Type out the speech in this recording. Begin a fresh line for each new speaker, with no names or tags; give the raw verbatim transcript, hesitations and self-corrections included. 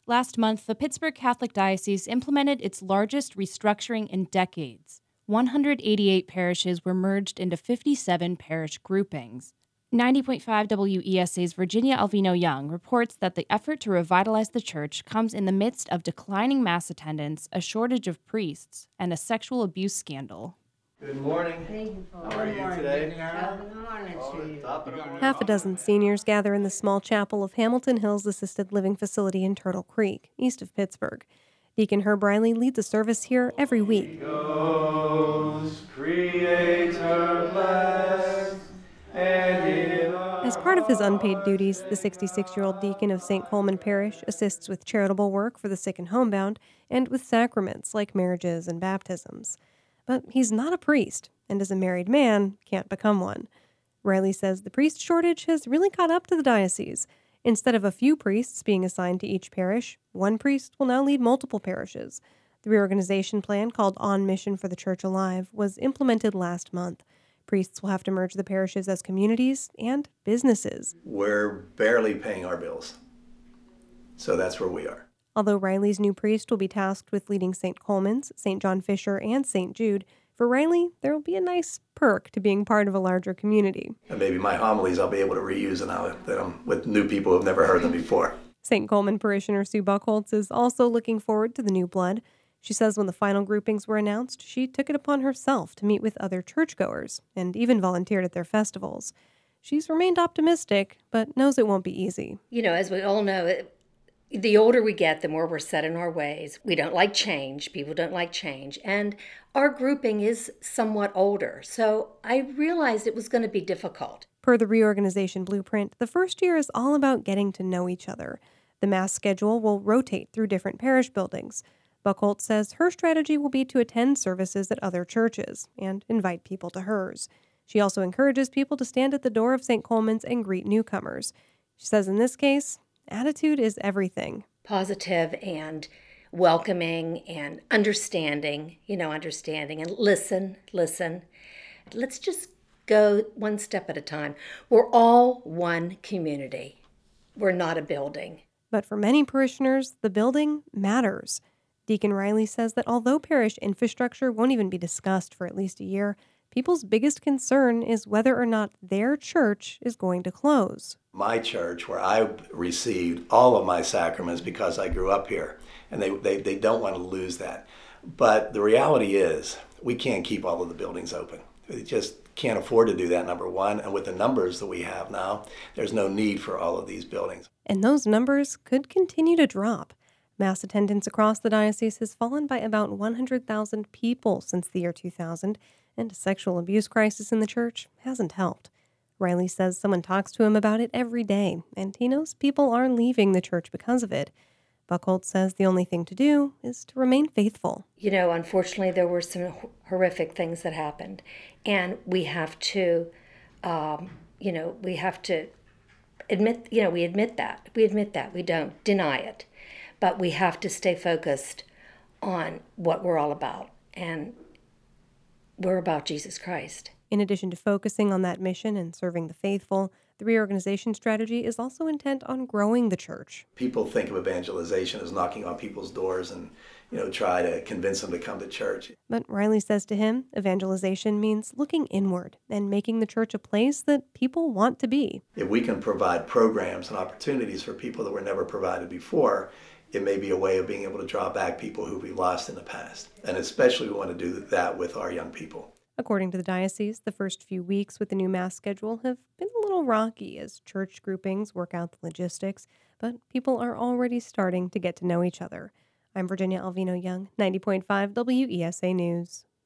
Last month, the Pittsburgh Catholic Diocese implemented its largest restructuring in decades. one hundred eighty-eight parishes were merged into fifty-seven parish groupings. ninety point five W E S A's Virginia Alvino Young reports that the effort to revitalize the church comes in the midst of declining mass attendance, a shortage of priests, and a sexual abuse scandal.
Good morning.
Thank you, Paul.
How are
Good
you
morning.
today?
Good morning to you.
Top of the morning.
Half a dozen seniors gather in the small chapel of Hamilton Hills Assisted Living Facility in Turtle Creek, east of Pittsburgh. Deacon Herb Riley leads a service here every week.
Ghost, Creator blessed, and in
As part of his unpaid duties, the sixty-six-year-old deacon of Saint Coleman Parish assists with charitable work for the sick and homebound and with sacraments like marriages and baptisms. But he's not a priest, and as a married man, can't become one. Riley says the priest shortage has really caught up to the diocese. Instead of a few priests being assigned to each parish, one priest will now lead multiple parishes. The reorganization plan, called On Mission for the Church Alive, was implemented last month. Priests will have to merge the parishes as communities and businesses.
We're barely paying our bills. So that's where we are.
Although Riley's new priest will be tasked with leading Saint Coleman's, Saint John Fisher, and Saint Jude, for Riley, there will be a nice perk to being part of a larger community.
And maybe my homilies I'll be able to reuse now that I'm with new people who have never heard them before.
Saint Coleman parishioner Sue Buckholtz is also looking forward to the new blood. She says when the final groupings were announced, she took it upon herself to meet with other churchgoers and even volunteered at their festivals. She's remained optimistic, but knows it won't be easy.
You know, as we all know, it, the older we get, the more we're set in our ways. We don't like change. People don't like change. And our grouping is somewhat older. So I realized it was going to be difficult.
Per the reorganization blueprint, the first year is all about getting to know each other. The Mass schedule will rotate through different parish buildings. Buckholtz says her strategy will be to attend services at other churches and invite people to hers. She also encourages people to stand at the door of Saint Coleman's and greet newcomers. She says in this case, attitude is everything.
Positive and welcoming and understanding, you know, understanding and listen, listen. Let's just go one step at a time. We're all one community. We're not a building.
But for many parishioners, the building matters. Deacon Riley says that although parish infrastructure won't even be discussed for at least a year, people's biggest concern is whether or not their church is going to close.
My church, where I received all of my sacraments because I grew up here, and they, they, they don't want to lose that. But the reality is, we can't keep all of the buildings open. We just can't afford to do that, number one. And with the numbers that we have now, there's no need for all of these buildings.
And those numbers could continue to drop. Mass attendance across the diocese has fallen by about one hundred thousand people since the year two thousand, and a sexual abuse crisis in the church hasn't helped. Riley says someone talks to him about it every day, and he knows people are leaving the church because of it. Buckholtz says the only thing to do is to remain faithful.
You know, unfortunately, there were some horrific things that happened, and we have to, um, you know, we have to admit, you know, we admit that. We admit that. We don't deny it. But we have to stay focused on what we're all about, and we're about Jesus Christ.
In addition to focusing on that mission and serving the faithful, the reorganization strategy is also intent on growing the church.
People think of evangelization as knocking on people's doors and, you know, try to convince them to come to church.
But Riley says to him, evangelization means looking inward and making the church a place that people want to be.
If we can provide programs and opportunities for people that were never provided before, it may be a way of being able to draw back people who we lost in the past. And especially we want to do that with our young people.
According to the diocese, the first few weeks with the new Mass schedule have been a little rocky as church groupings work out the logistics, but people are already starting to get to know each other. I'm Virginia Alvino Young, ninety point five W E S A News.